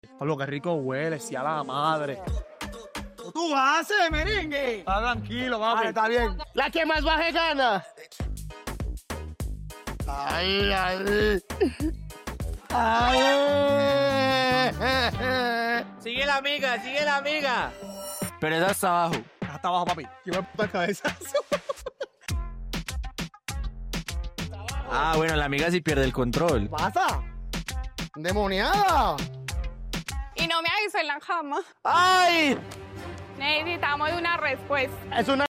Pablo, qué rico huele, si a la madre. ¿Tú haces, merengue? Está tranquilo, papi. Está bien. La que más baje gana. Ay, ay. Ay. Sigue la amiga. Pero esa hasta abajo. Hasta abajo, papi. Que me puta cabeza. Ah, bueno, la amiga sí pierde el control. ¿Pasa? ¡Demoniada! Y no me avisó en la cama. ¡Ay! Necesitamos una respuesta. Es una